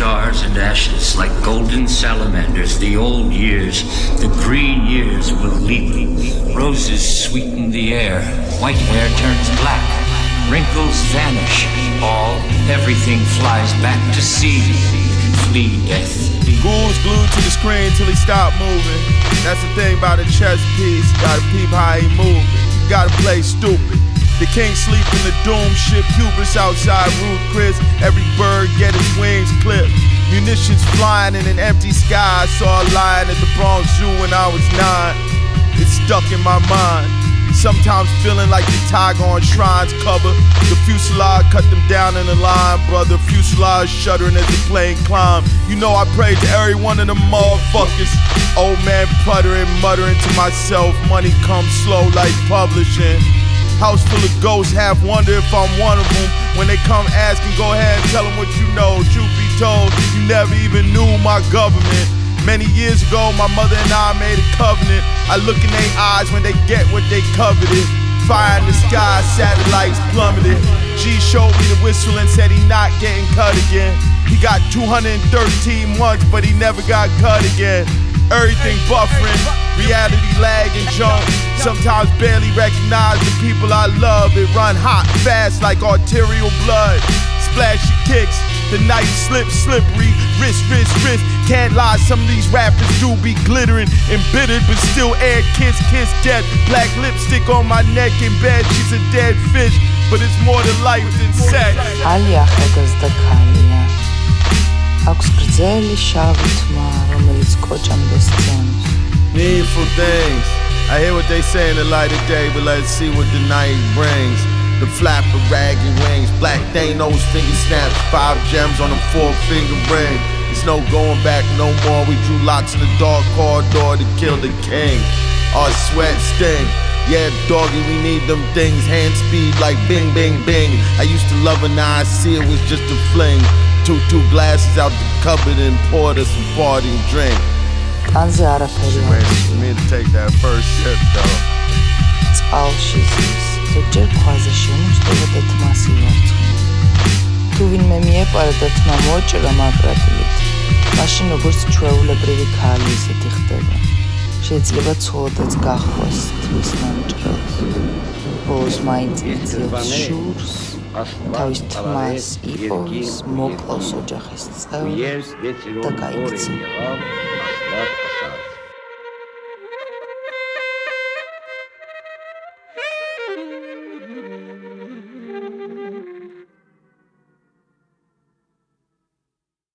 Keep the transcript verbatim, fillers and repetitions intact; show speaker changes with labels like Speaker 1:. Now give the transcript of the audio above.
Speaker 1: stars and ashes like golden salamanders. The old years, the green years will leap. Roses sweeten the air. White hair turns black. Wrinkles vanish. All, everything flies back to sea. Flee death.
Speaker 2: Ghouls glued to the screen till he stopped moving. That's the thing about a chess piece. Gotta peep how he moving. Gotta play stupid. The king sleep in the doom ship, hubris outside Ruth Chris. Every bird get its wings clipped. Munitions flying in an empty sky. I saw a lion at the Bronx Zoo when I was nine. It's stuck in my mind. Sometimes feeling like the tiger on Shrine's cover. The fuselage cut them down in a line, brother. Fuselage shuddering as the plane climbed. You know I prayed to every one of them motherfuckers. Old man puttering, muttering to myself. Money comes slow like publishing. House full of ghosts, half wonder if I'm one of them. When they come asking, go ahead and tell them what you know. Truth be told, you never even knew my government. Many years ago, my mother and I made a covenant. I look in their eyes when they get what they coveted. Fire in the sky, satellites plummeted. G showed me the whistle and said he not getting cut again. He got two hundred thirteen months, but he never got cut again. Everything buffering, reality lag and jump. Sometimes barely recognize the people I love. It run hot, fast like arterial blood. Splashy kicks, the knife slip, slippery. Wrist, wrist, wrist. Can't lie, some of these rappers do be glittering, embittered, but still air kiss, kiss death. Black lipstick on my neck in bed. She's a dead fish, but it's more to life than sex.
Speaker 3: Ali ახალგაზრდა ქალია. აქვს გრძელი შავი თმა, რომელიც კოჭამდე სცემს.
Speaker 2: Needful things. I hear what they say in the light of day, but let's see what the night brings. The flap of ragged wings, black Thanos finger snaps, five gems on a four finger ring. There's no going back no more. We drew lots in the dark corridor to kill the king. Our sweat sting. Yeah, doggy, we need them things. Hand speed like bing, bing, bing. I used to love her, now I see it was just a fling. Two, two glasses out the cupboard and poured us some party and drink.
Speaker 3: She
Speaker 2: waited for me to take that first sip, though.
Speaker 3: წყალში ზის, ზოგჯერ ქვაზე შემოჭდება და თმას ივარცხნი. თუ ვინმე მიეყარა და თმა მოჭრა მაკრატილით, მაშინ როგორც ჩვეულებრივი ქალი ისეთი ხდება. შეიძლება ცხოველიც გახვას თმის მომჭრელს. ბოლოს მაინც იწევს შურს, თავის თმას იპოვს, მოკლავს ოჯახის წევრს და გაიქცევს.